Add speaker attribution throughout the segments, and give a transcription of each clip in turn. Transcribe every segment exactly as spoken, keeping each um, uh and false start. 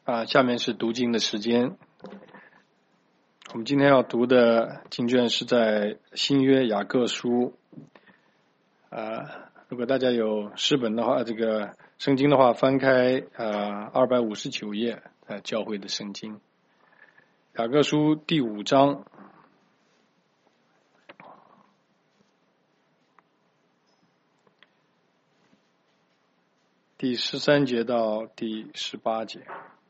Speaker 1: 啊，下面是读经的时间。我们今天要读的经卷是在新约雅各书。啊，如果大家有诗本的话，这个圣经的话，翻开啊二百五十九页，呃，教会的圣经，雅各书第五章。第十三节到第十八节。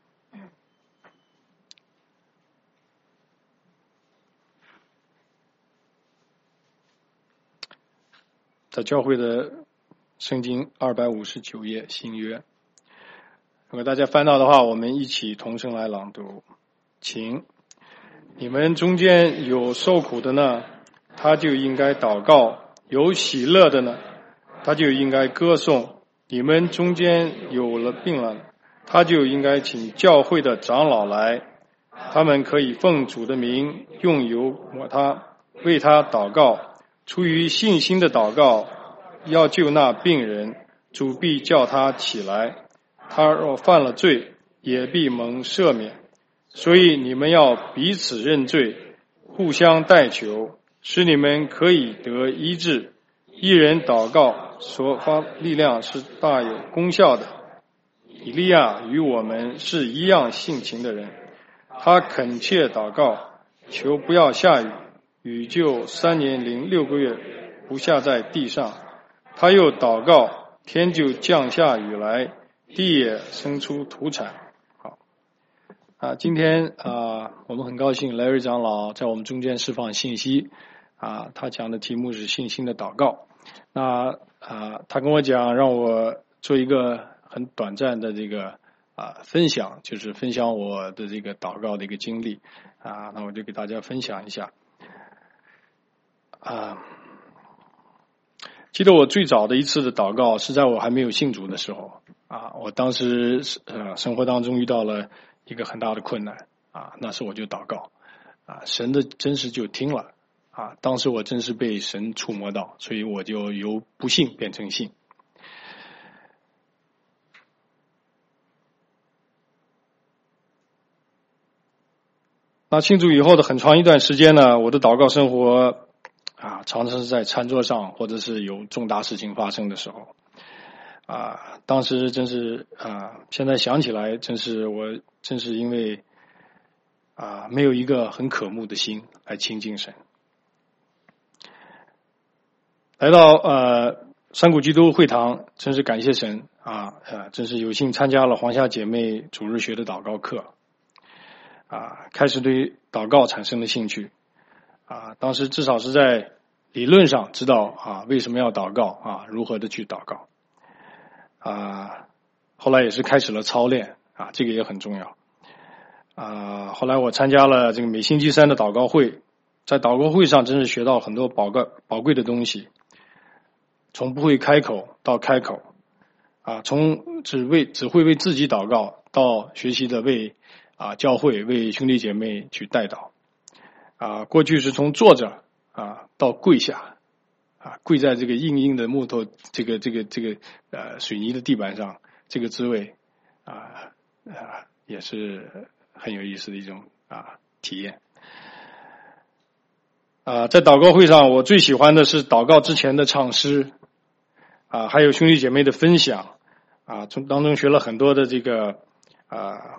Speaker 1: 在教会的圣经二百五十九页新约。如果大家翻到的话，我们一起同声来朗读。请，你们中间有受苦的呢，他就应该祷告；有喜乐的呢，他就应该歌颂。你们中间有了病了，他就应该请教会的长老来，他们可以奉主的名用油抹他，为他祷告。出于信心的祷告，要救那病人，主必叫他起来。他若犯了罪，也必蒙赦免。所以你们要彼此认罪，互相代求，使你们可以得医治。一人祷告所发力量是大有功效的。以利亚与我们是一样性情的人，他恳切祷告，求不要下雨，雨就三年零六个月不下在地上。他又祷告，天就降下雨来，地也生出土产。好，啊，今天啊，我们很高兴Larry长老在我们中间释放信息。啊，他讲的题目是信心的祷告。那啊，他跟我讲，让我做一个很短暂的这个啊分享，就是分享我的这个祷告的一个经历。啊，那我就给大家分享一下。啊，记得我最早的一次的祷告是在我还没有信主的时候。啊，我当时呃生活当中遇到了一个很大的困难。啊，那时我就祷告。啊，神的真实就听了。啊，当时我真是被神触摸到，所以我就由不信变成信。那信主以后的很长一段时间呢，我的祷告生活啊，常常是在餐桌上，或者是有重大事情发生的时候。啊，当时真是啊，现在想起来，真是我真是因为啊，没有一个很渴慕的心来亲近神。来到呃山谷基督会堂，真是感谢神啊！呃，真是有幸参加了黄夏姐妹主日学的祷告课，啊，开始对祷告产生了兴趣，啊，当时至少是在理论上知道啊为什么要祷告啊，如何的去祷告，啊，后来也是开始了操练啊，这个也很重要，啊，后来我参加了这个每星期三的祷告会，在祷告会上真是学到很多宝贵宝贵的东西。从不会开口到开口，啊，从只为只会为自己祷告到学习的为啊教会为兄弟姐妹去代祷，啊，过去是从坐着啊到跪下，啊，跪在这个硬硬的木头这个这个这个呃水泥的地板上，这个滋味啊啊也是很有意思的一种啊体验。啊，在祷告会上，我最喜欢的是祷告之前的唱诗。啊，还有兄弟姐妹的分享，啊，从当中学了很多的这个啊，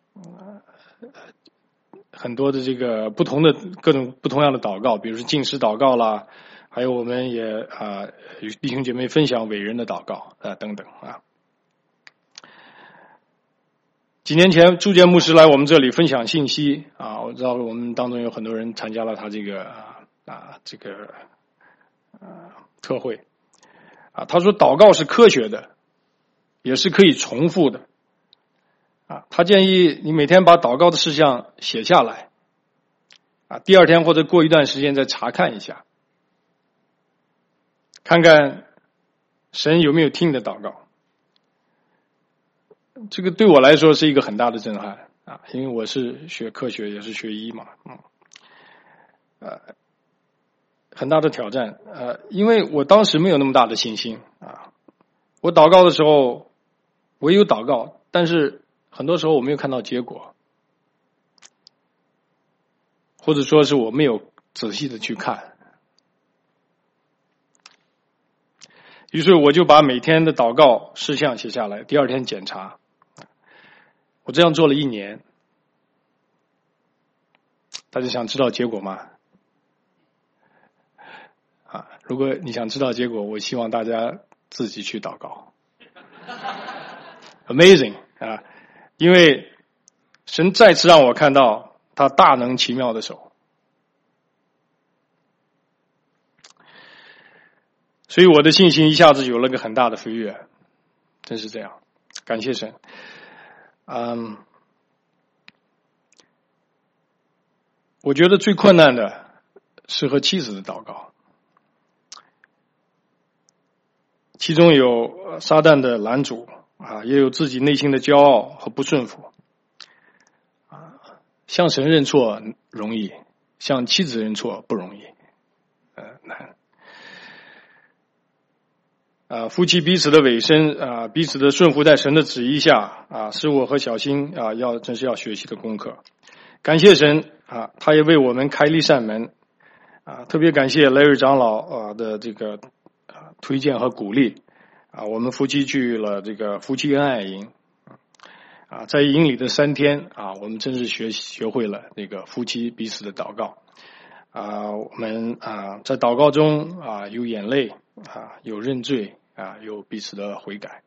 Speaker 1: 很多的这个不同的各种不同样的祷告，比如说禁食祷告啦，还有我们也啊与弟兄姐妹分享伟人的祷告啊等等啊。几年前，朱杰牧师来我们这里分享信息啊，我知道我们当中有很多人参加了他这个啊这个啊特会。啊，他说祷告是科学的，也是可以重复的。啊，他建议你每天把祷告的事项写下来，啊，第二天或者过一段时间再查看一下，看看神有没有听你的祷告。这个对我来说是一个很大的震撼啊，因为我是学科学，也是学医嘛，嗯，呃。很大的挑战，呃，因为我当时没有那么大的信心啊。我祷告的时候，我有祷告，但是很多时候我没有看到结果，或者说是我没有仔细的去看。于是我就把每天的祷告事项写下来，第二天检查。我这样做了一年。大家想知道结果吗？啊，如果你想知道结果，我希望大家自己去祷告。Amazing 啊！因为神再次让我看到他大能奇妙的手，所以我的信心一下子有了个很大的飞跃，真是这样，感谢神。嗯，我觉得最困难的是和妻子的祷告，其中有撒旦的拦阻啊，也有自己内心的骄傲和不顺服。啊，向神认错容易，向妻子认错不容易，呃，难。啊，夫妻彼此的委身啊，彼此的顺服在神的旨意下啊，是我和小新啊要真是要学习的功课。感谢神啊，他也为我们开了一扇门啊，特别感谢雷尔长老啊的这个啊推荐和鼓励啊，我们夫妻去了这个夫妻恩爱营啊，在营里的三天啊，我们真是学学会了这个夫妻彼此的祷告啊，我们啊在祷告中啊有眼泪啊，有认罪啊，有彼此的悔改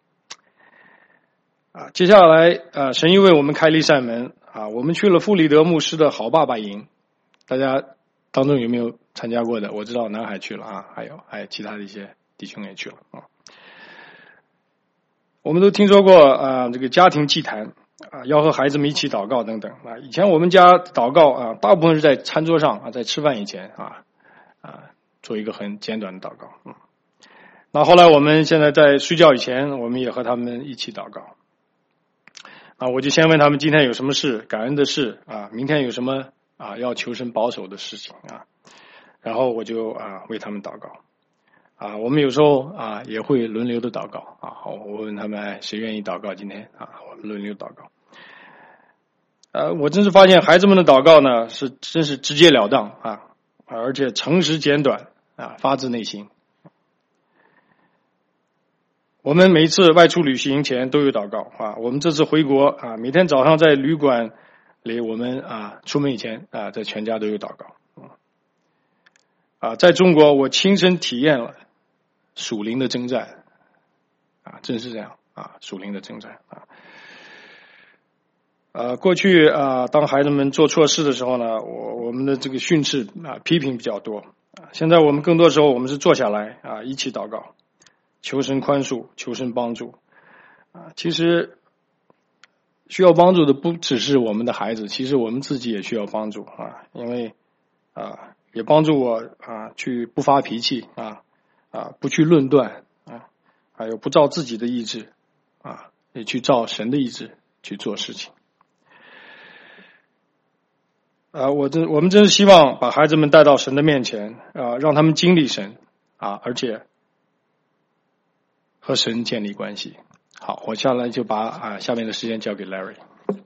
Speaker 1: 啊。接下来啊，神又为我们开了一扇门啊，我们去了傅里德牧师的好爸爸营，大家当中有没有参加过的？我知道南海去了啊，还有还有其他的一些弟兄也去了啊。我们都听说过啊，这个家庭祭坛啊，要和孩子们一起祷告等等啊。以前我们家祷告啊，大部分是在餐桌上啊，在吃饭以前啊啊，做一个很简短的祷告。嗯，那后来我们现在在睡觉以前，我们也和他们一起祷告。啊，我就先问他们今天有什么事感恩的事啊，明天有什么啊要求神保守的事情啊，然后我就啊为他们祷告。啊，我们有时候啊也会轮流的祷告啊。好，我问他们，哎，谁愿意祷告今天啊？我们轮流祷告。呃，我真是发现孩子们的祷告呢，是真是直截了当啊，而且诚实简短啊，发自内心。我们每一次外出旅行前都有祷告啊。我们这次回国啊，每天早上在旅馆里，我们啊出门以前啊，在全家都有祷告。啊，在中国我亲身体验了属灵的征战啊，真是这样啊，属灵的征战啊。呃，过去啊，当孩子们做错事的时候呢，我我们的这个训斥啊、批评比较多啊。现在我们更多时候我们是坐下来啊，一起祷告，求神宽恕，求神帮助啊。其实需要帮助的不只是我们的孩子，其实我们自己也需要帮助啊，因为啊，也帮助我啊去不发脾气啊啊，不去论断啊，还有不照自己的意志啊，也去照神的意志去做事情。啊，我真我们真是希望把孩子们带到神的面前啊，让他们经历神啊，而且和神建立关系。好，我下来就把啊下面的时间交给 Larry。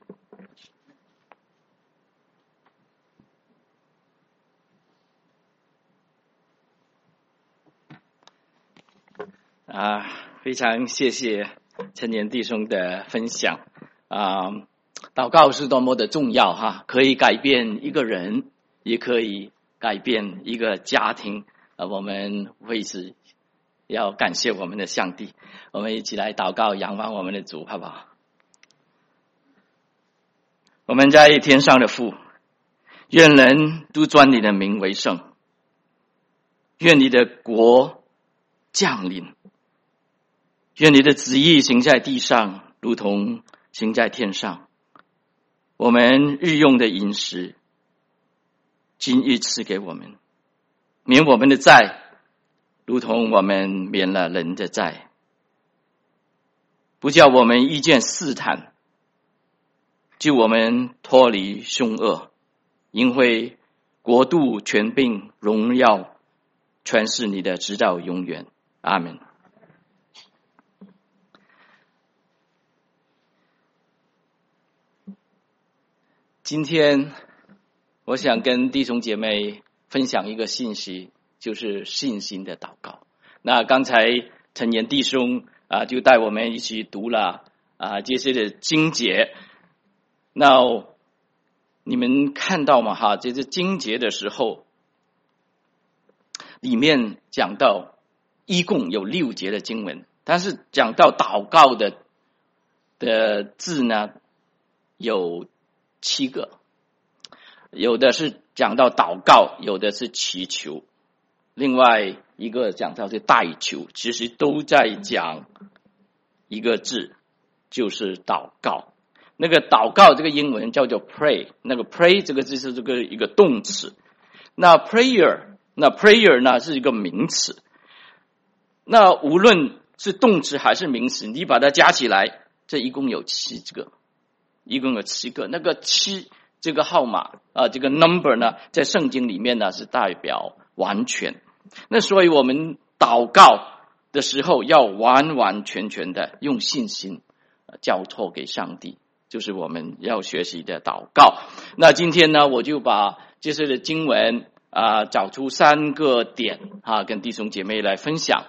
Speaker 2: 啊，非常谢谢陈年弟兄的分享啊！祷告是多么的重要哈，可以改变一个人，也可以改变一个家庭啊！我们为此要感谢我们的上帝，我们一起来祷告，仰望我们的主，好不好？我们在天上的父，愿人都尊你的名为圣，愿你的国降临。愿你的旨意行在地上，如同行在天上。我们日用的饮食，今日赐给我们，免我们的债，如同我们免了人的债。不叫我们遇见试探，救我们脱离凶恶，因为国度、权柄、荣耀，全是你的，直到永远。阿们。 今天我想跟弟兄姐妹分享一个信息，就是信心的祷告。那刚才陈岩弟兄啊，就带我们一起读了啊这些的经节。那你们看到吗？哈，这是经节的时候，里面讲到一共有六节的经文，但是讲到祷告的的字呢，有七个，有的是讲到祷告，有的是祈求，另外一个讲到是代求，其实都在讲一个字，就是祷告。那个祷告这个英文叫做 pray， 那个 pray 这个字是这个一个动词，那 prayer 那 prayer 呢是一个名词。那无论是动词还是名词，你把它加起来，这一共有七个，一共有七个。那个七这个号码啊，这个 number 呢，在圣经里面呢是代表完全。那所以我们祷告的时候要完完全全的用信心交托给上帝，就是我们要学习的祷告。那今天呢，我就把这些的经文啊、呃、找出三个点啊，跟弟兄姐妹来分享。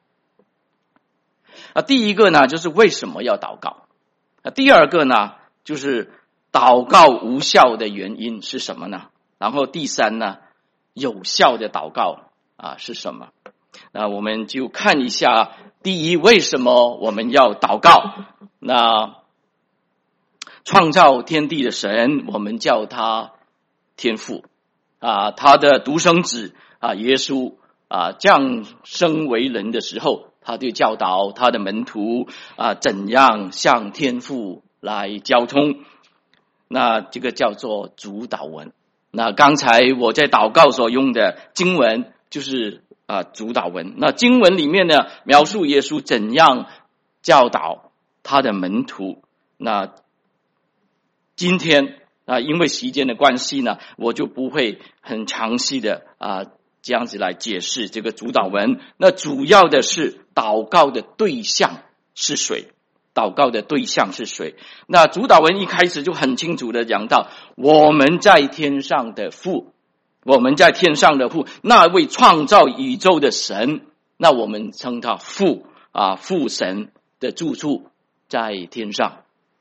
Speaker 2: 啊，第一个呢，就是为什么要祷告？啊，第二个呢，就是祷告无效的原因是什么呢？然后第三呢，有效的祷告啊是什么？那我们就看一下，第一，为什么我们要祷告？那创造天地的神，我们叫他天父啊，他的独生子啊，耶稣啊，降生为人的时候，他就教导他的门徒啊，怎样向天父来交通。那这个叫做主祷文。那刚才我在祷告所用的经文就是啊主祷文。那经文里面呢，描述耶稣怎样教导他的门徒。那今天啊，因为时间的关系呢，我就不会很详细的啊这样子来解释这个主祷文。那主要的是祷告的对象是谁？祷告的对象是谁？那主祷文一开始就很清楚的讲到，我们在天上的父，我们在天上的父，那位创造宇宙的神，那我们称他父啊，父神的住处在天上。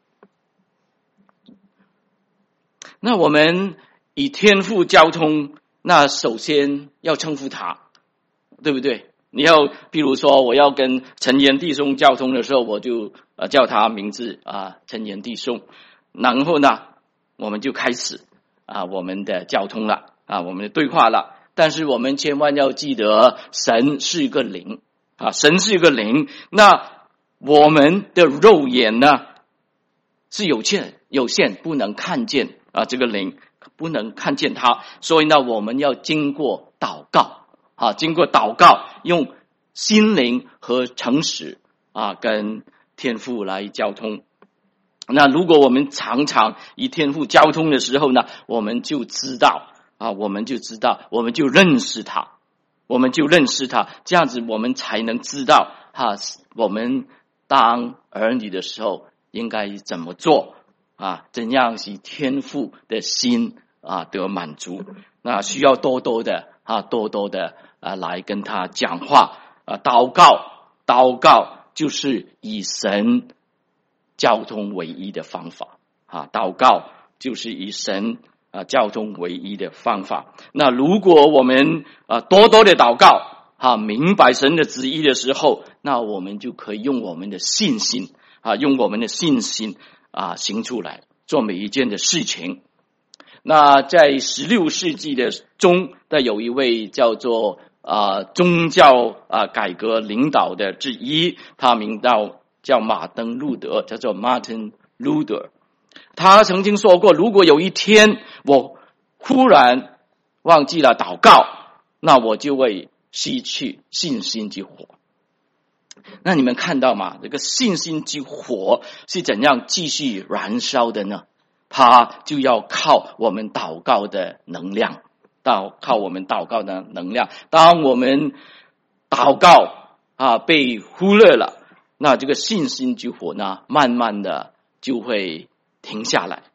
Speaker 2: 那我们以天父交通，那首先要称呼他，对不对？你要比如说我要跟陈岩弟兄交通的时候，我就呃叫他名字啊，陈岩弟兄，然后呢我们就开始啊我们的交通了啊我们的对话了。但是我们千万要记得，神是一个灵啊，神是一个灵，那我们的肉眼呢是有限有限，不能看见啊这个灵，不能看见他，所以呢我们要经过祷告啊，经过祷告，用心灵和诚实啊，跟天父来交通。那如果我们常常与天父交通的时候呢，我们就知道啊，我们就知道，我们就认识他，我们就认识他，这样子我们才能知道哈、啊，我们当儿女的时候应该怎么做啊，怎样使天父的心啊得满足。那需要多多的啊，多多的啊来跟他讲话啊，祷告，祷告就是以神交通唯一的方法啊，祷告就是以神啊交通唯一的方法。那如果我们啊多多的祷告啊，明白神的旨意的时候，那我们就可以用我们的信心啊，用我们的信心啊行出来，做每一件的事情。那在十六世纪的中，的有一位叫做啊宗教啊改革领导的之一，他名叫叫马登路德，叫做 Martin Luther。他曾经说过，如果有一天我忽然忘记了祷告，那我就会失去信心之火。那你们看到吗？这个信心之火是怎样继续燃烧的呢？它就要靠我们祷告的能量，到靠我们祷告的能量。当我们祷告啊被忽略了，那这个信心之火呢，慢慢的就会停下来。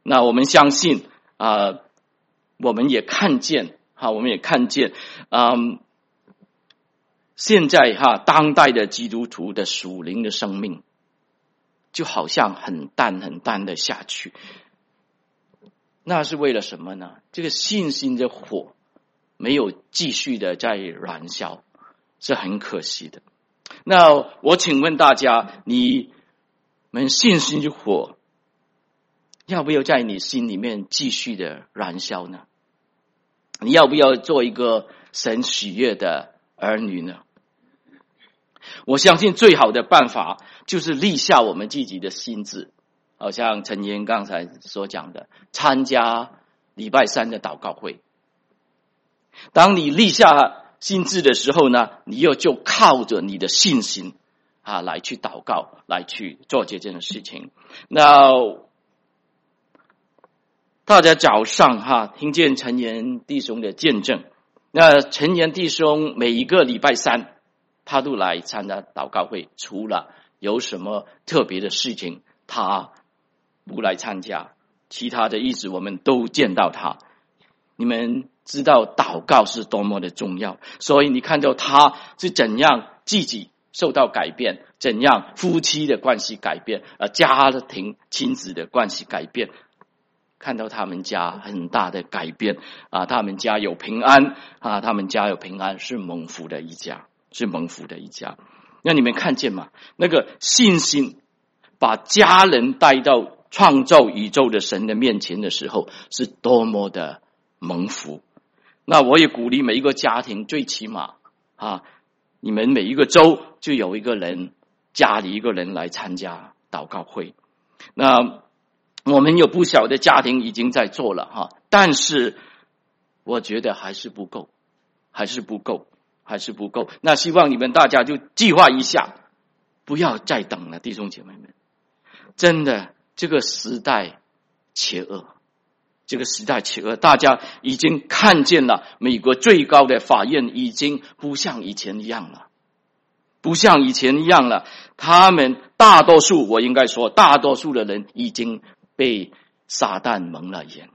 Speaker 2: 那我们相信啊、呃，我们也看见哈，我们也看见，嗯，现在哈当代的基督徒的属灵的生命，就好像很淡很淡的下去。那是为了什么呢？这个信心的火没有继续的在燃烧，是很可惜的。那我请问大家，你们信心的火要不要在你心里面继续的燃烧呢？你要不要做一个神喜悦的儿女呢？我相信最好的办法就是立下我们自己的心志，好像陈岩刚才所讲的，参加礼拜三的祷告会。当你立下心志的时候呢，你又就靠着你的信心啊来去祷告，来去做这件事情。那大家早上哈听见陈岩弟兄的见证，那陈岩弟兄每一个礼拜三他都来参加祷告会，除了有什么特别的事情他不来参加，其他的日子我们都见到他。你们知道祷告是多么的重要，所以你看到他是怎样自己受到改变，怎样夫妻的关系改变，呃，家庭亲子的关系改变，看到他们家很大的改变啊，他们家有平安啊，他们家有平安，是蒙福的一家，是蒙福的一家。那你们看见吗？那个信心把家人带到创造宇宙的神的面前的时候，是多么的蒙福。那我也鼓励每一个家庭，最起码啊，你们每一个周就有一个人，家里一个人来参加祷告会。那我们有不小的家庭已经在做了哈，但是我觉得还是不够，还是不够，还是不够。那希望你们大家就计划一下，不要再等了，弟兄姐妹们。真的，这个时代邪恶，这个时代邪恶，大家已经看见了，美国最高的法院已经不像以前一样了，不像以前一样了。他们大多数，我应该说，大多数的人已经被撒旦蒙了眼。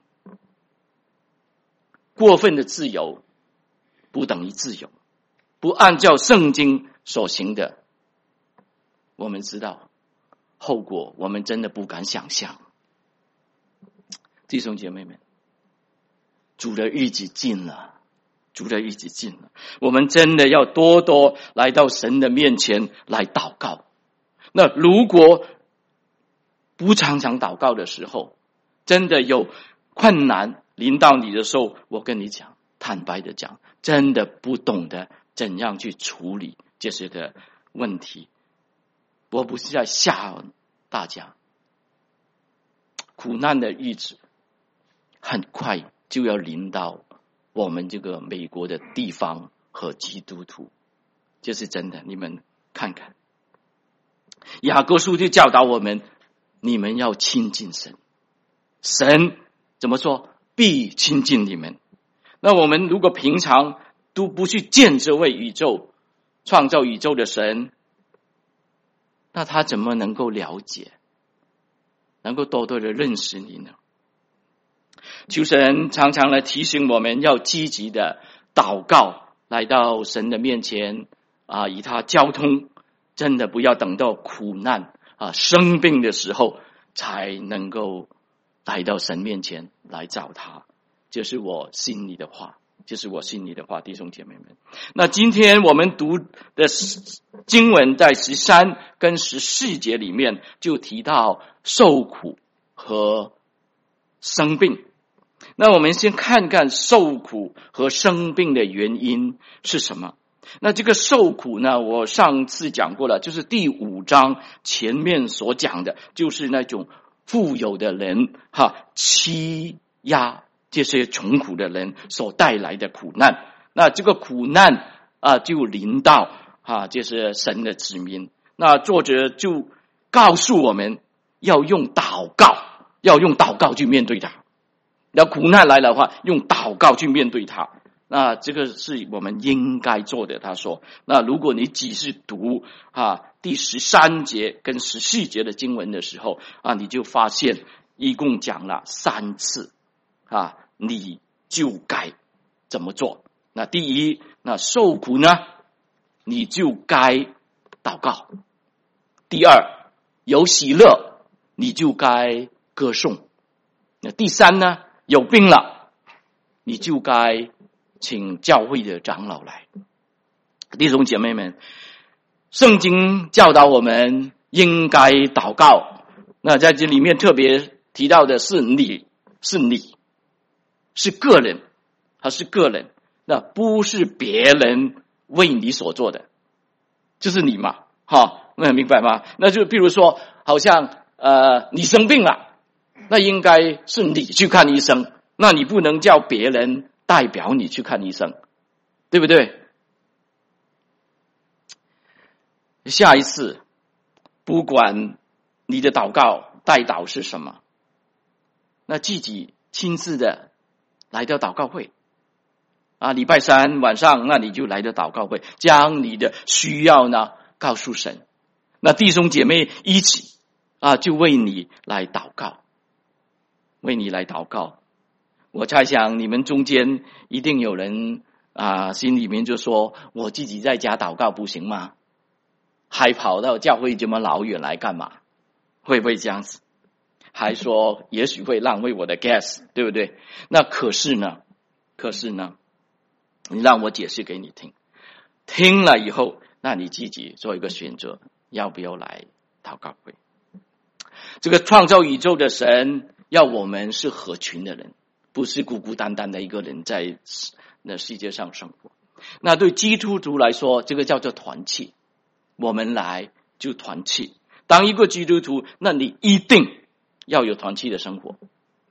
Speaker 2: 过分的自由不等于自由，不按照圣经所行的，我们知道后果，我们真的不敢想象。弟兄姐妹们，主的日子近了，主的日子近了，我们真的要多多来到神的面前来祷告。那如果不常常祷告的时候，真的有困难临到你的时候，我跟你讲，坦白的讲，真的不懂得怎样去处理这些的问题。我不是在吓大家，苦难的日子很快就要临到我们这个美国的地方和基督徒，这是真的。你们看看，雅各书就教导我们，你们要亲近神，神怎么说？必亲近你们。那我们如果平常都不去见这位宇宙创造宇宙的神，那他怎么能够了解，能够多多的认识你呢？求神常常来提醒我们要积极的祷告，来到神的面前啊，与他交通。真的不要等到苦难啊生病的时候才能够来到神面前来找他。这是我心里的话，这是我心里的话，弟兄姐妹们。那今天我们读的经文在十三跟十四节里面就提到受苦和生病。那我们先看看受苦和生病的原因是什么。那这个受苦呢，我上次讲过了，就是第五章前面所讲的，就是那种富有的人哈欺压这些穷苦的人所带来的苦难。那这个苦难啊，就临到啊，就是神的子民。那作者就告诉我们要用祷告，要用祷告去面对它。要苦难来的话，用祷告去面对它。那这个是我们应该做的。他说，那如果你只是读啊第十三节跟十四节的经文的时候啊，你就发现一共讲了三次啊，你就该怎么做。那第一，那受苦呢，你就该祷告。第二，有喜乐，你就该歌颂。那第三呢，有病了，你就该请教会的长老来。弟兄姐妹们，圣经教导我们应该祷告。那在这里面特别提到的是你，是你，是个人，他是个人，那不是别人为你所做的，就是你嘛，哈，那明白吗？那就比如说，好像呃你生病了，那应该是你去看医生，那你不能叫别人代表你去看医生，对不对？下一次，不管你的祷告代祷是什么，那自己亲自的来到祷告会啊，礼拜三晚上，那你就来到祷告会，将你的需要呢告诉神，那弟兄姐妹一起啊，就为你来祷告，为你来祷告。我猜想你们中间一定有人啊，心里面就说，我自己在家祷告不行吗？还跑到教会这么老远来干嘛？会不会这样子？还说也许会浪费我的 gas， 对不对？那可是呢，可是呢，你让我解释给你听，听了以后，那你自己做一个选择，要不要来祷告会？这个创造宇宙的神要我们是合群的人，不是孤孤单单的一个人在那世界上生活。那对基督徒来说，这个叫做团契，我们来就团契。当一个基督徒，那你一定要有团契的生活。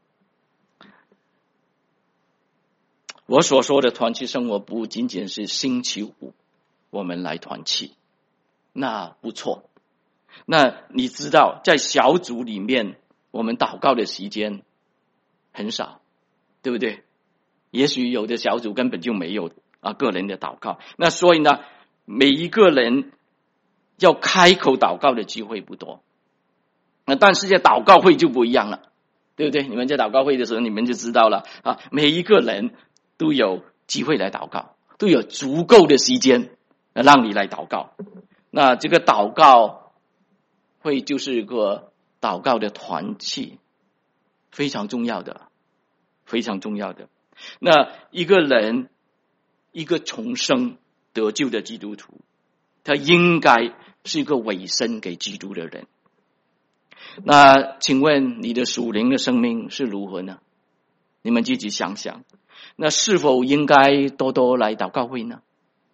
Speaker 2: 我所说的团契生活不仅仅是星期五我们来团契，那不错。那你知道在小组里面我们祷告的时间很少，对不对？也许有的小组根本就没有啊个人的祷告，那所以呢，每一个人要开口祷告的机会不多。那但是在祷告会就不一样了，对不对？你们在祷告会的时候，你们就知道了啊，每一个人都有机会来祷告，都有足够的时间让你来祷告。那这个祷告会就是一个祷告的团契，非常重要的，非常重要的。那一个人，一个重生得救的基督徒，他应该是一个委身给基督的人。那请问你的属灵的生命是如何呢？你们自己想想，那是否应该多多来祷告会呢？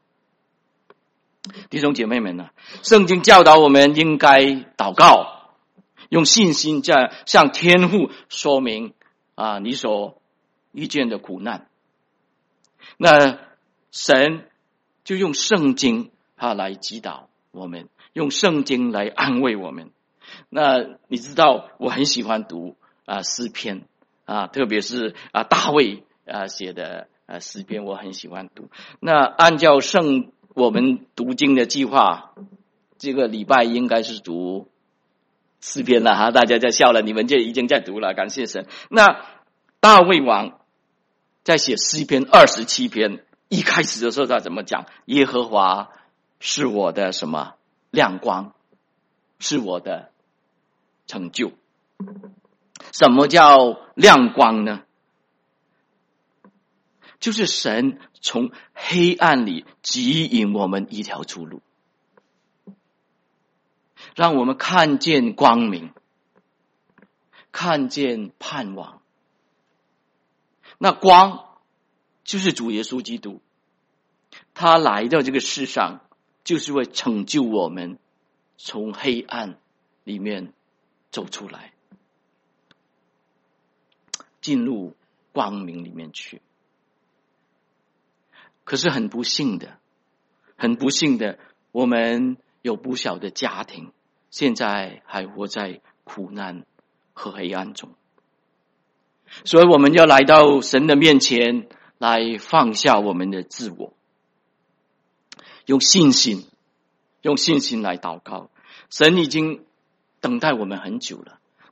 Speaker 2: 弟兄姐妹们呢，圣经教导我们应该祷告，用信心在向天父说明啊你所遇见的苦难。那神就用圣经啊来指导我们，用圣经来安慰我们。那你知道我很喜欢读啊诗篇啊，特别是啊大卫啊写的啊诗篇，我很喜欢读。那按照圣我们读经的计划，这个礼拜应该是读诗篇了哈，大家在笑了，你们就已经在读了，感谢神。那大卫王在写诗篇二十七篇，一开始的时候他怎么讲？耶和华是我的什么亮光，是我的成就。什么叫亮光呢？就是神从黑暗里指引我们一条出路，让我们看见光明，看见盼望。那光就是主耶稣基督，他来到这个世上就是为拯救我们从黑暗里面走出来，进入光明里面去。可是很不幸的，很不幸的，我们有不小的家庭现在还活在苦难和黑暗中，所以我们要来到神的面前，来放下我们的自我，用信心用信心来祷告。神已经等待我们很久了，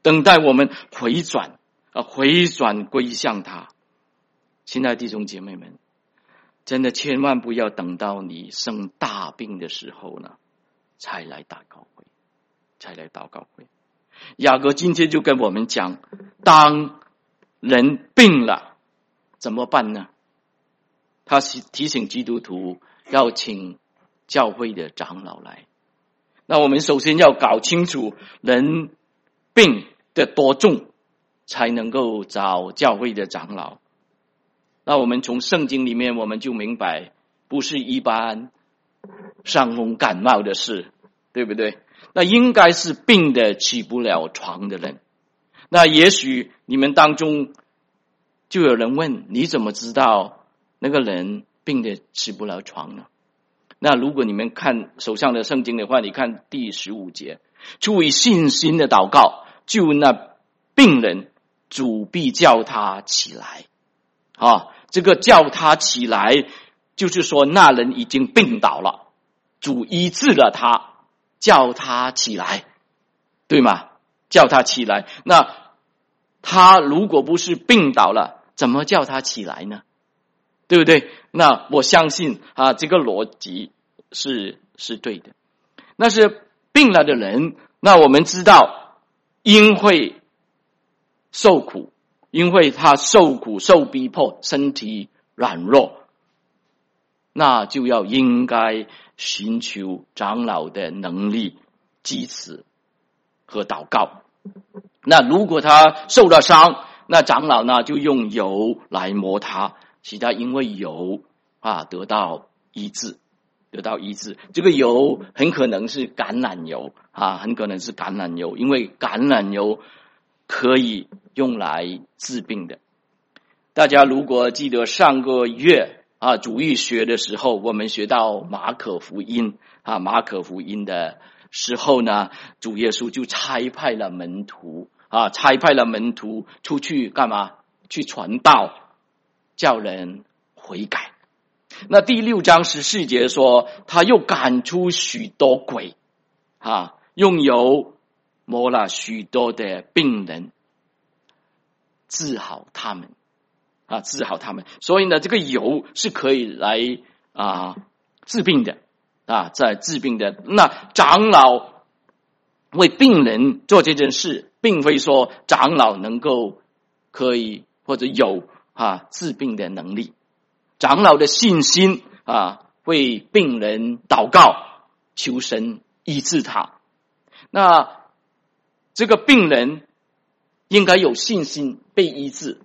Speaker 2: 等待我们回转啊，回转归向他。亲爱的弟兄姐妹们，真的千万不要等到你生大病的时候呢，才来祷告会，才来祷告会。雅各今天就跟我们讲，当人病了怎么办呢？他提醒基督徒要请教会的长老来。那我们首先要搞清楚人病的多重，才能够找教会的长老。那我们从圣经里面我们就明白，不是一般伤风感冒的事，对不对？那应该是病的起不了床的人。那也许你们当中就有人问，你怎么知道那个人病的起不了床呢？那如果你们看手上的圣经的话，你看第十五节，出于信心的祷告，就那病人主必叫他起来。啊，这个叫他起来，就是说那人已经病倒了，主医治了他，叫他起来，对吗？叫他起来。那他如果不是病倒了，怎么叫他起来呢？对不对？那我相信啊，这个逻辑是是对的。那是病了的人，那我们知道因会受苦，因为他受苦受逼迫，身体软弱，那就要应该寻求长老的能力支持和祷告。那如果他受了伤，那长老呢就用油来磨他，使他因为油啊得到医治，得到医治。这个油很可能是橄榄油啊，很可能是橄榄油，因为橄榄油可以用来治病的。大家如果记得上个月啊主日学的时候，我们学到马可福音啊，马可福音的时候呢，主耶稣就差派了门徒啊，差派了门徒出去干嘛？去传道，叫人悔改。那第六章十四节说，他又赶出许多鬼啊，用油抹了许多的病人，治好他们啊，治好他们。所以呢，这个油是可以来啊治病的啊，在治病的。那长老为病人做这件事，并非说长老能够可以或者有啊治病的能力。长老的信心啊，为病人祷告，求神医治他。那这个病人应该有信心被医治。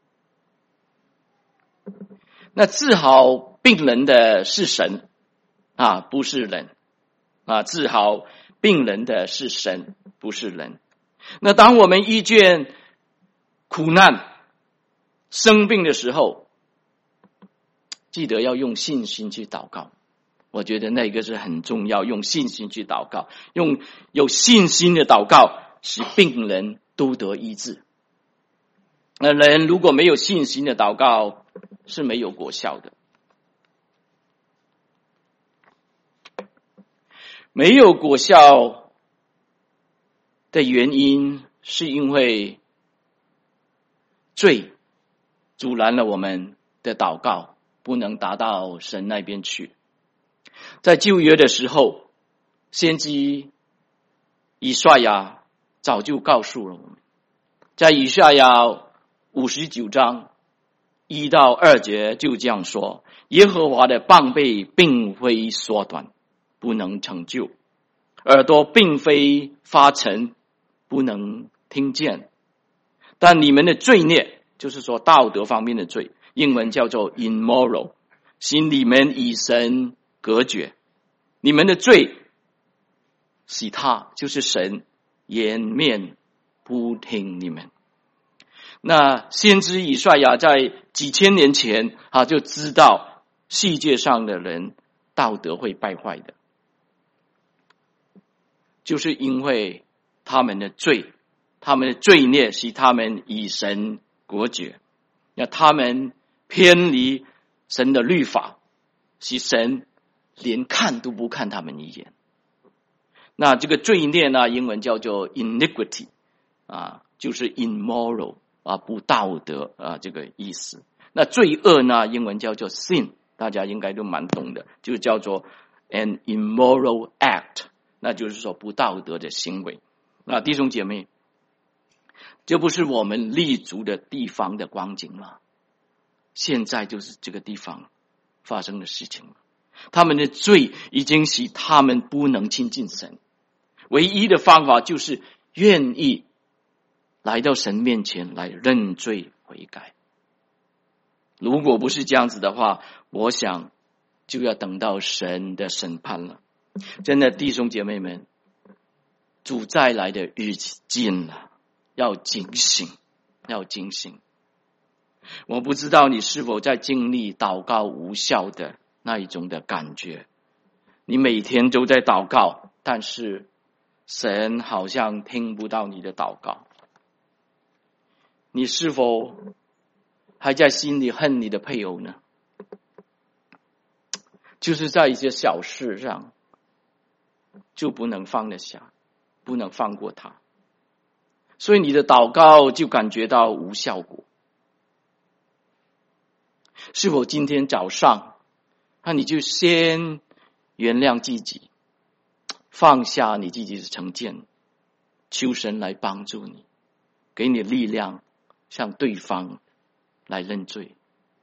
Speaker 2: 那治好病人的是神啊，不是人啊，治好病人的是神，不是人。那当我们遇见苦难、生病的时候，记得要用信心去祷告。我觉得那个是很重要，用信心去祷告，用有信心的祷告，使病人都得医治。那人如果没有信心的祷告，是没有果效的。没有果效的原因，是因为罪阻拦了我们的祷告，不能达到神那边去。在旧约的时候，先知以赛亚早就告诉了我们，在以赛亚五十九章一到二节就这样说：耶和华的膀臂并非缩短，不能成就；耳朵并非发沉，不能听见。但你们的罪孽，就是说道德方面的罪，英文叫做 immoral， 心里面与神隔绝。你们的罪使他，就是神颜面不听你们。那先知以赛亚在几千年前啊就知道世界上的人道德会败坏的，就是因为他们的罪，他们的罪孽使他们与神隔绝，那他们偏离神的律法，使神连看都不看他们一眼。那这个罪孽呢，英文叫做 iniquity， 啊，就是 immoral 啊，不道德啊，这个意思。那罪恶呢，英文叫做 sin， 大家应该都蛮懂的，就叫做 an immoral act， 那就是说不道德的行为。那弟兄姐妹，这不是我们立足的地方的光景吗？现在就是这个地方发生的事情了。他们的罪已经使他们不能亲近神，唯一的方法就是愿意来到神面前来认罪悔改。如果不是这样子的话，我想就要等到神的审判了。真的，弟兄姐妹们，主再来的日子近了，要警醒，要警醒。我不知道你是否在经历祷告无效的那一种的感觉，你每天都在祷告，但是神好像听不到你的祷告。你是否还在心里恨你的配偶呢？就是在一些小事上就不能放得下，不能放过他，所以你的祷告就感觉到无效果。是否今天早上那你就先原谅自己，放下你自己的成见，求神来帮助你，给你力量向对方来认罪。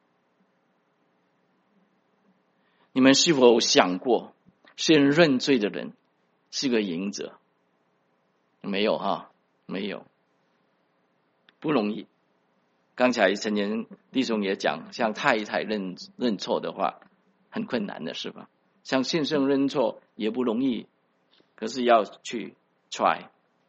Speaker 2: 你们是否想过，先认罪的人是个赢者？没有哈，没有，不容易。刚才陈年弟兄也讲，像太太认认错的话，很困难的是吧？像先生认错也不容易，可是要去 try。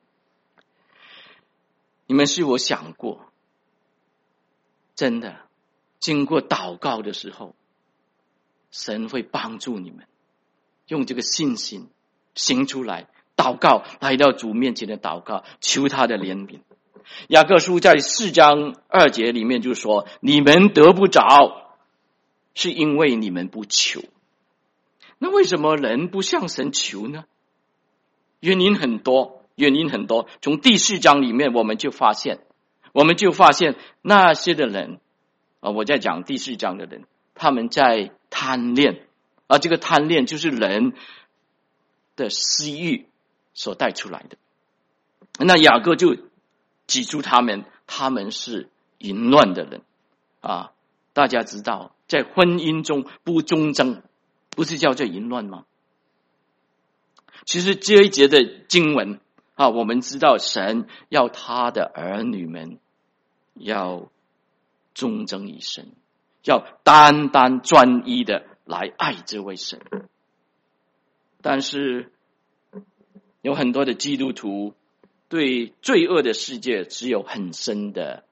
Speaker 2: 你们是否想过，真的经过祷告的时候，神会帮助你们，用这个信心行出来，祷告，来到主面前的祷告，求他的怜悯。雅各书在四章二节里面就说，你们得不着，是因为你们不求。那为什么人不向神求呢？原因很多，原因很多。从第四章里面我们就发现，我们就发现那些的人啊，我在讲第四章的人，他们在贪恋，而这个贪恋就是人的私欲所带出来的。那雅各就指出他们，他们是淫乱的人啊！大家知道，在婚姻中不忠贞，不是叫做淫乱吗？其实这一节的经文啊，我们知道神要他的儿女们要忠贞于神，要单单专一的来爱这位神。但是有很多的基督徒对罪恶的世界只有很深的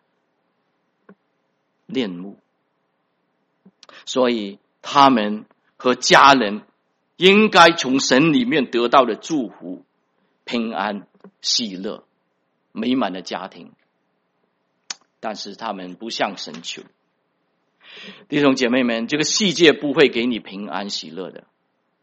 Speaker 2: 恋慕，所以他们和家人应该从神里面得到的祝福、平安、喜乐、美满的家庭，但是他们不向神求。弟兄姐妹们，这个世界不会给你平安喜乐的，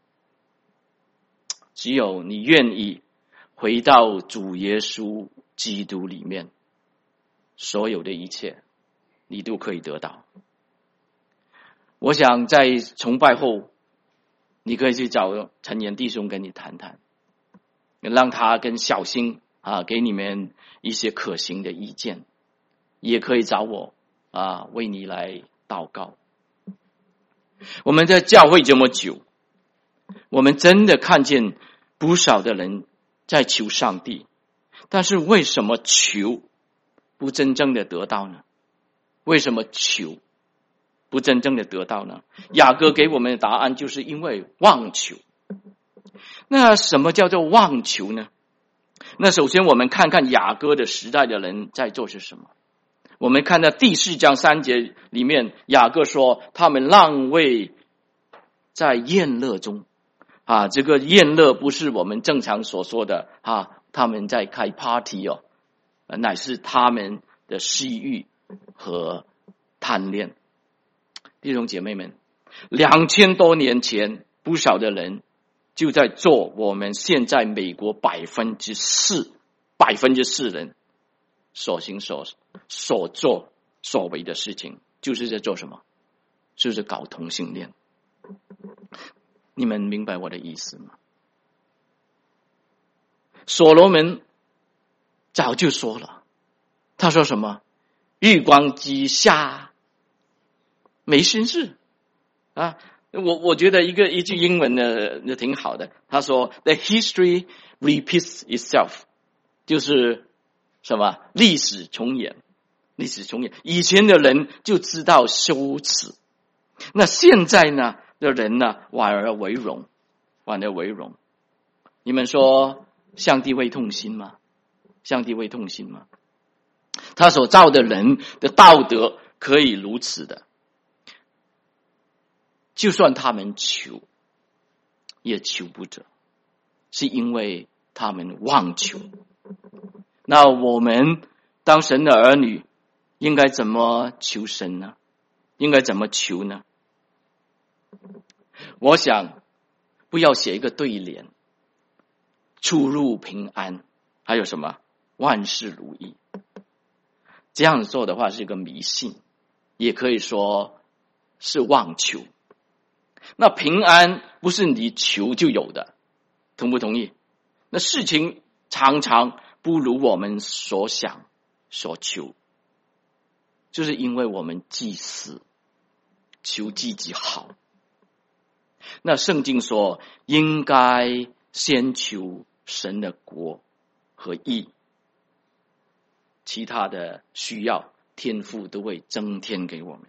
Speaker 2: 只有你愿意回到主耶稣基督里面，所有的一切你都可以得到。我想在崇拜后，你可以去找陈岩弟兄跟你谈谈，让他跟小新啊给你们一些可行的意见，也可以找我啊为你来祷告。我们在教会这么久，我们真的看见不少的人在求上帝，但是为什么求不真正的得到呢？为什么求不真正的得到呢？雅各给我们的答案就是因为妄求。那什么叫做妄求呢？那首先我们看看雅各的时代的人在做些什么。我们看到第四章三节里面，雅各说他们浪费在宴乐中啊，这个宴乐不是我们正常所说的啊，他们在开 party 哦，乃是他们的私欲和贪恋。弟兄姐妹们，两千多年前，不少的人就在做我们现在美国百分之四、百分之四人所行所所做所为的事情，就是在做什么？就是搞同性恋。你们明白我的意思吗？所罗门早就说了，他说什么？日光之下没心事啊！我我觉得一个一句英文呢挺好的，他说 "The history repeats itself"， 就是什么？历史重演，历史重演。以前的人就知道羞耻，那现在呢的人呢，反而为荣，反而为荣。你们说上帝会痛心吗？上帝会痛心吗？他所造的人的道德可以如此的，就算他们求也求不着，是因为他们妄求。那我们当神的儿女应该怎么求神呢？应该怎么求呢？我想不要写一个对联，出入平安，还有什么万事如意。这样做的话是一个迷信，也可以说是妄求。那平安不是你求就有的，同不同意？那事情常常不如我们所想所求，就是因为我们祭祀求自己好。那圣经说应该先求神的国和义，其他的需要天父都会增添给我们。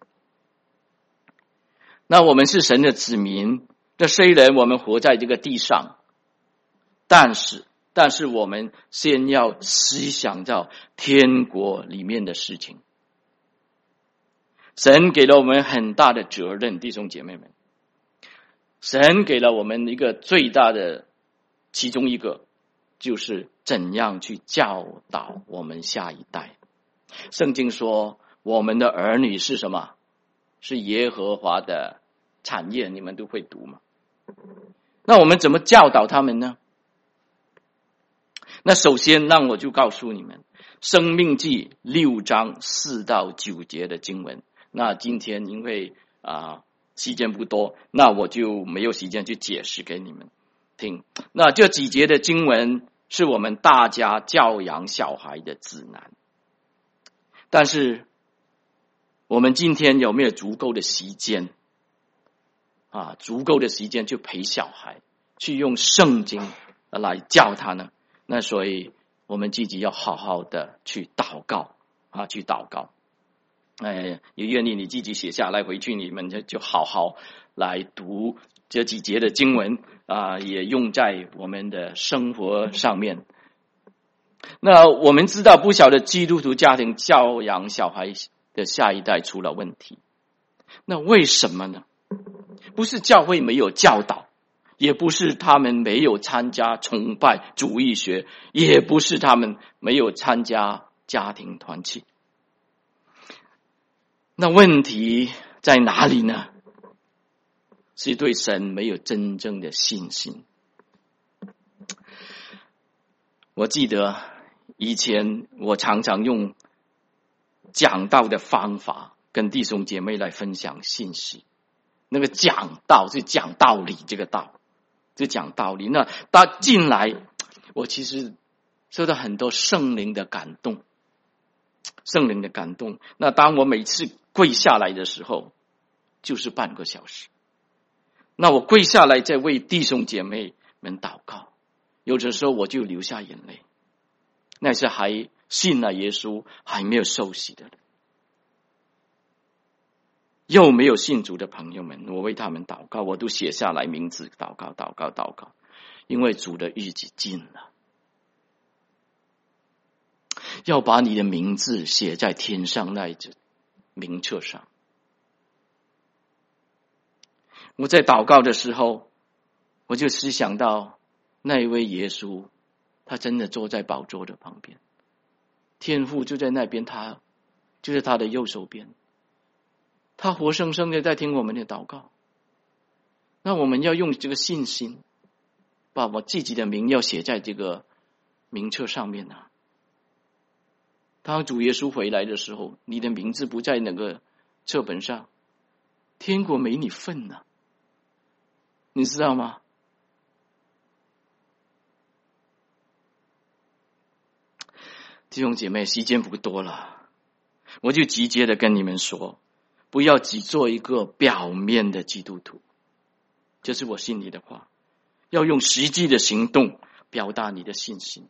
Speaker 2: 那我们是神的子民，那虽然我们活在这个地上，但是但是我们先要思想到天国里面的事情。神给了我们很大的责任，弟兄姐妹们，神给了我们一个最大的其中一个，就是怎样去教导我们下一代。圣经说我们的儿女是什么？是耶和华的产业，你们都会读吗？那我们怎么教导他们呢？那首先让我就告诉你们申命记六章四到九节的经文。那今天因为啊时间不多，那我就没有时间去解释给你们听。那这几节的经文是我们大家教养小孩的指南，但是我们今天有没有足够的时间啊？足够的时间去陪小孩，去用圣经来教他呢？那所以我们自己要好好的去祷告啊，去祷告。哎，也愿意你自己写下来，回去你们就就好好来读这几节的经文啊，也用在我们的生活上面。那我们知道，不少的基督徒家庭教养小孩的下一代出了问题，那为什么呢？不是教会没有教导，也不是他们没有参加崇拜主义学，也不是他们没有参加家庭团契。那问题在哪里呢？是对神没有真正的信心。我记得以前我常常用讲道的方法跟弟兄姐妹来分享信息。那个讲道是讲道理，这个道是讲道理。那他进来，我其实受到很多圣灵的感动，圣灵的感动。那当我每次跪下来的时候，就是半个小时。那我跪下来在为弟兄姐妹们祷告，有的时候我就流下眼泪。那是还信了耶稣还没有受洗的人，又没有信主的朋友们，我为他们祷告，我都写下来名字，祷告祷告祷告，因为主的日子近了，要把你的名字写在天上那一只名册上。我在祷告的时候，我就思想到那一位耶稣，他真的坐在宝座的旁边，天父就在那边，他就在他的右手边，他活生生的在听我们的祷告。那我们要用这个信心，把我自己的名要写在这个名册上面啊。 当主耶稣回来的时候，你的名字不在那个册本上，天国没你份了，你知道吗？弟兄姐妹，时间不多了，我就直接的跟你们说，不要只做一个表面的基督徒，这是我心里的话，要用实际的行动表达你的信心。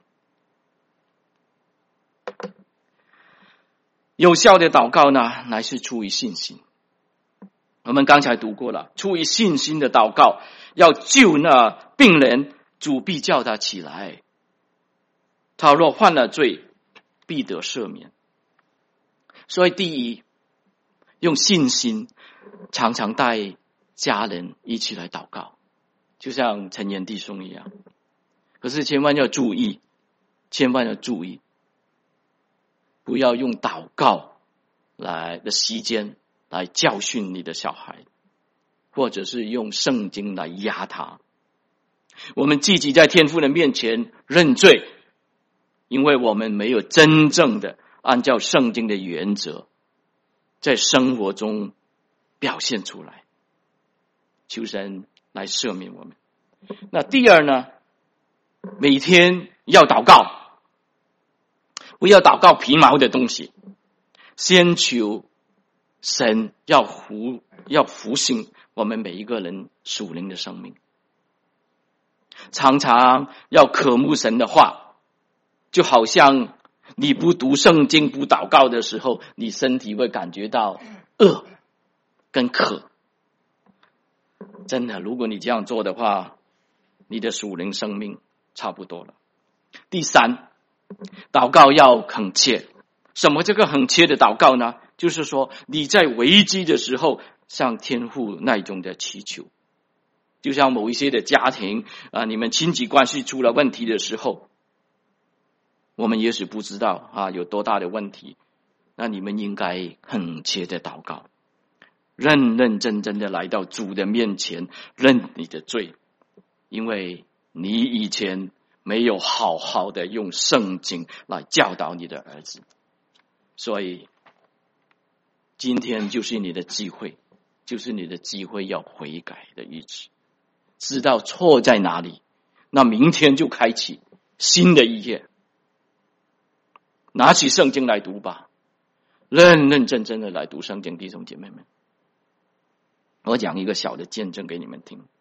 Speaker 2: 有效的祷告呢，乃是出于信心。我们刚才读过了，出于信心的祷告，要救那病人，主必叫他起来。他若犯了罪，必得赦免。所以第一，用信心常常带家人一起来祷告，就像陈岩弟兄一样。可是千万要注意，千万要注意，不要用祷告来的时间来教训你的小孩，或者是用圣经来压他。我们积极在天父的面前认罪，因为我们没有真正的按照圣经的原则在生活中表现出来，求神来赦免我们。那第二呢，每天要祷告，不要祷告皮毛的东西，先求神要复要复兴我们每一个人属灵的生命，常常要渴慕神的话，就好像你不读圣经不祷告的时候，你身体会感觉到饿跟渴。真的，如果你这样做的话，你的属灵生命差不多了。第三，祷告要恳切。什么这个恳切的祷告呢？就是说你在危机的时候向天父那种的祈求。就像某一些的家庭啊，你们亲戚关系出了问题的时候，我们也许不知道啊有多大的问题，那你们应该恳切的祷告，认认真真的来到主的面前认你的罪，因为你以前没有好好的用圣经来教导你的儿子，所以今天就是你的机会，就是你的机会要悔改的日子，知道错在哪里，那明天就开启新的一页，拿起圣经来读吧，认认真真的来读圣经。弟兄姐妹们，我讲一个小的见证给你们听。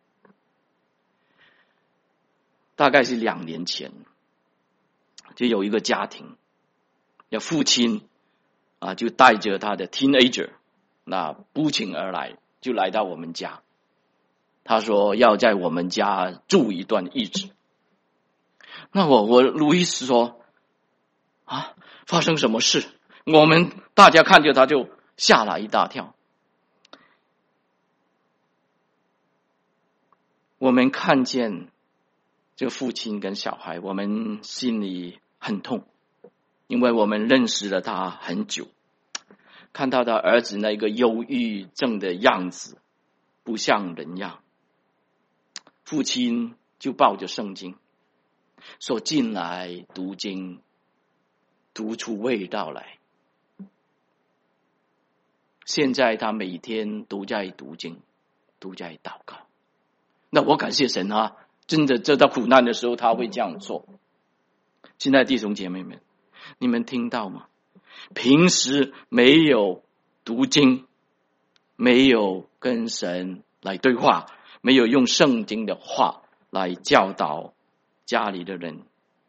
Speaker 2: 大概是两年前，就有一个家庭，有父亲啊，就带着他的 teenager 那步行而来，就来到我们家。他说要在我们家住一段日子。那我我路易斯说啊，发生什么事？我们大家看着他就吓了一大跳。我们看见这个父亲跟小孩，我们心里很痛，因为我们认识了他很久，看到他儿子那个忧郁症的样子，不像人样。父亲就抱着圣经说进来读经，读出味道来。现在他每天都在读经，都在祷告。那我感谢神啊，真的这到苦难的时候他会这样做。现在弟兄姐妹们，你们听到吗？平时没有读经，没有跟神来对话，没有用圣经的话来教导家里的人，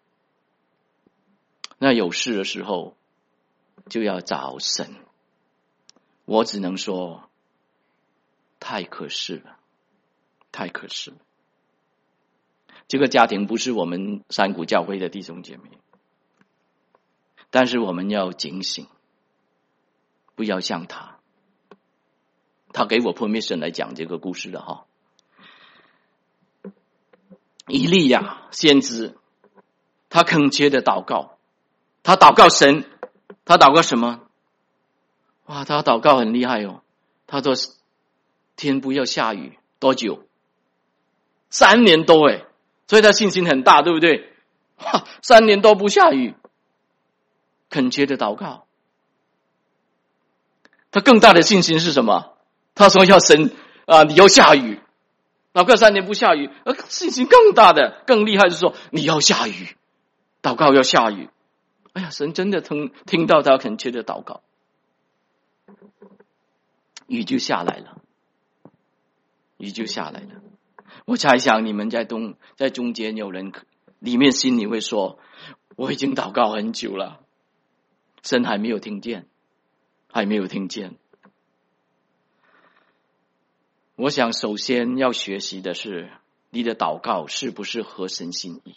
Speaker 2: 那有事的时候就要找神。我只能说太可惜了，太可惜了。这个家庭不是我们山谷教会的弟兄姐妹，但是我们要警醒，不要像他。他给我 permission 来讲这个故事的哈。以利亚先知，他恳切的祷告，他祷告神，他祷告什么？哇，他祷告很厉害哦。他说天不要下雨，多久？三年多诶，所以他信心很大，对不对？哇，三年多不下雨。 恳切的祷告。他更大的信心是什么？他说要神啊，你要下雨，祷告三年不下雨，而信心更大的、更厉害是说你要下雨，祷告要下雨。哎呀，神真的听听到他恳切的祷告，雨就下来了，雨就下来了。我猜想你们在东在中间有人里面心里会说，我已经祷告很久了，神还没有听见，还没有听见。我想首先要学习的是，你的祷告是不是合神心意？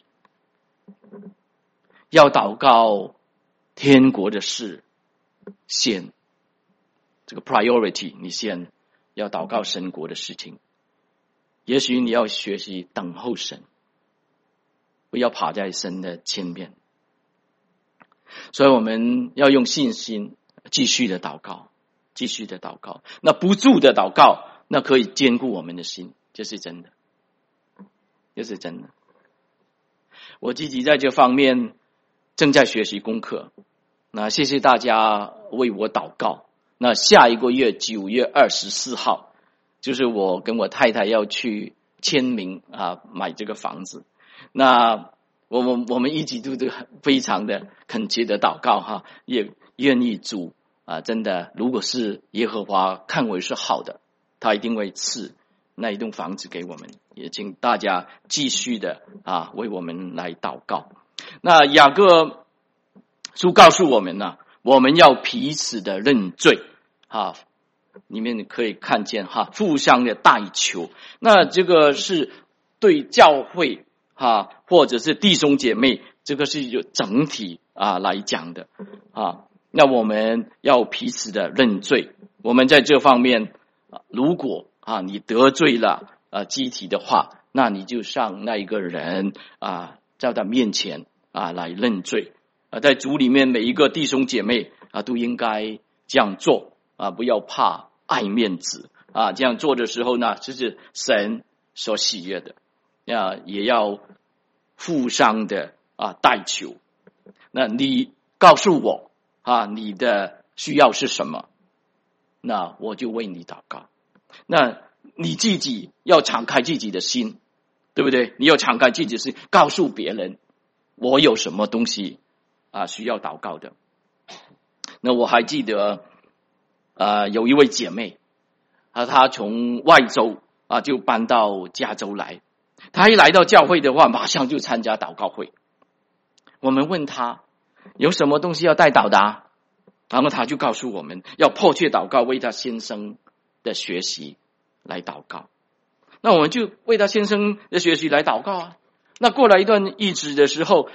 Speaker 2: 要祷告天国的事，先这个 priority， 你先要祷告神国的事情。也许你要学习等候神，不要跑在神的前面。所以我们要用信心继续的祷告，继续的祷告。那不住的祷告，那可以坚固我们的心，这是真的，这是真的。我自己在这方面正在学习功课，那谢谢大家为我祷告。那下一个月九月二十四号，就是我跟我太太要去签名啊，买这个房子。那我们我们一起都非常的恳切的祷告哈，也愿意主啊，真的，如果是耶和华看为是好的，他一定会赐那一栋房子给我们。也请大家继续的啊为我们来祷告。那雅各书告诉我们呢，我们要彼此的认罪啊，里面可以看见哈，互相的代求。那这个是对教会啊，或者是弟兄姐妹，这个是有整体啊来讲的啊。那我们要彼此的认罪。我们在这方面，如果啊你得罪了啊肢体的话，那你就上那一个人啊，在他面前啊来认罪啊。在主里面，每一个弟兄姐妹啊都应该这样做啊，不要怕爱面子啊。这样做的时候呢，这是神所喜悦的啊，也要互相的啊代求。那你告诉我啊，你的需要是什么？那我就为你祷告。那你自己要敞开自己的心，对不对？你要敞开自己的心，告诉别人我有什么东西啊需要祷告的。那我还记得啊，有一位姐妹啊，她从外州啊就搬到加州来。她一来到教会的话，马上就参加祷告会。我们问她有什么东西要代祷的啊，然后她就告诉我们要迫切祷告，为她先生的学习来祷告。那我们就为她先生的学习来祷告啊。那过了一段日子的时候，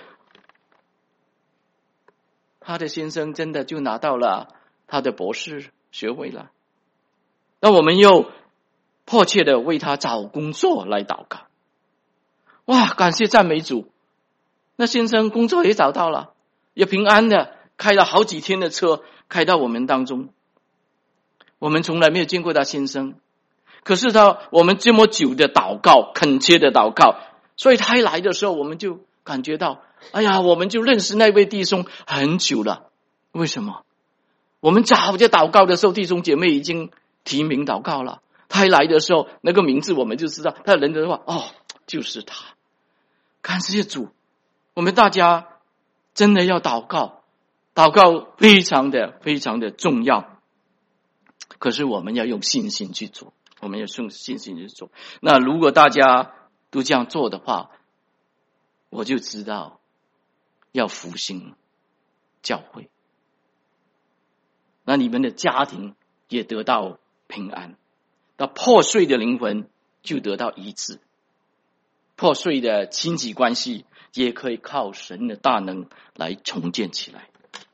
Speaker 2: 她的先生真的就拿到了他的博士学位了。那我们又迫切的为他找工作来祷告。哇，感谢赞美主，那先生工作也找到了，也平安的开了好几天的车开到我们当中。我们从来没有见过他先生，可是他我们这么久的祷告，恳切的祷告，所以他一来的时候，我们就感觉到，哎呀，我们就认识那位弟兄很久了。为什么？我们早在祷告的时候，弟兄姐妹已经提名祷告了。他一来的时候，那个名字我们就知道，他的人的话，哦，就是他。感谢主，我们大家真的要祷告，祷告非常的非常的重要。可是我们要用信心去做，我们要用信心去做。那如果大家都这样做的话，我就知道要复兴教会，那你们的家庭也得到平安，那破碎的灵魂就得到医治，破碎的亲戚关系也可以靠神的大能来重建起来。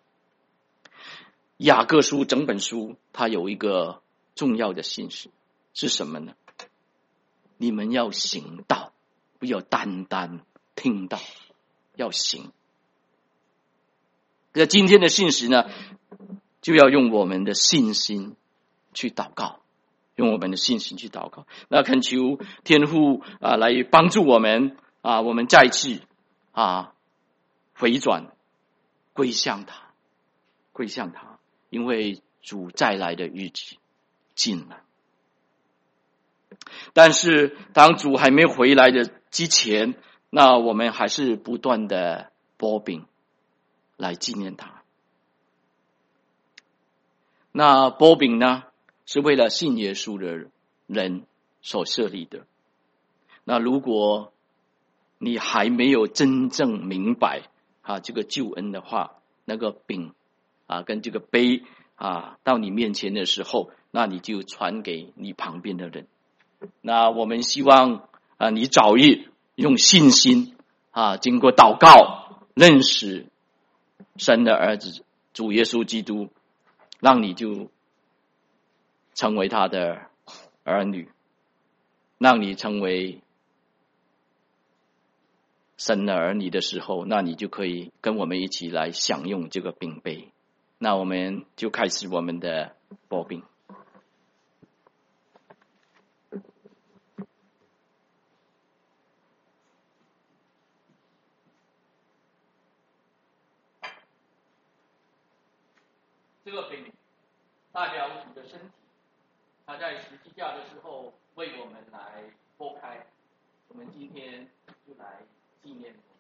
Speaker 2: 雅各书整本书它有一个重要的信息是什么呢？你们要行道，不要单单听到，要行。那今天的信息呢，就要用我们的信心去祷告，用我们的信心去祷告。那恳求天父啊来帮助我们啊，我们再次啊回转归向他， 归向他，因为主再来的日子近了。但是当主还没回来的之前，那我们还是不断的擘饼来纪念他。那擘饼呢，是为了信耶稣的人所设立的。那如果你还没有真正明白啊这个救恩的话，那个饼啊跟这个杯啊到你面前的时候，那你就传给你旁边的人。那我们希望啊你早日用信心啊经过祷告认识神的儿子主耶稣基督，让你就成为他的儿女，让你成为神的儿女的时候，那你就可以跟我们一起来享用这个饼杯。那我们就开始我们的擘饼。这个饼代表主的身体，他在十字架的时候为我们来剥开，我们今天就来纪念。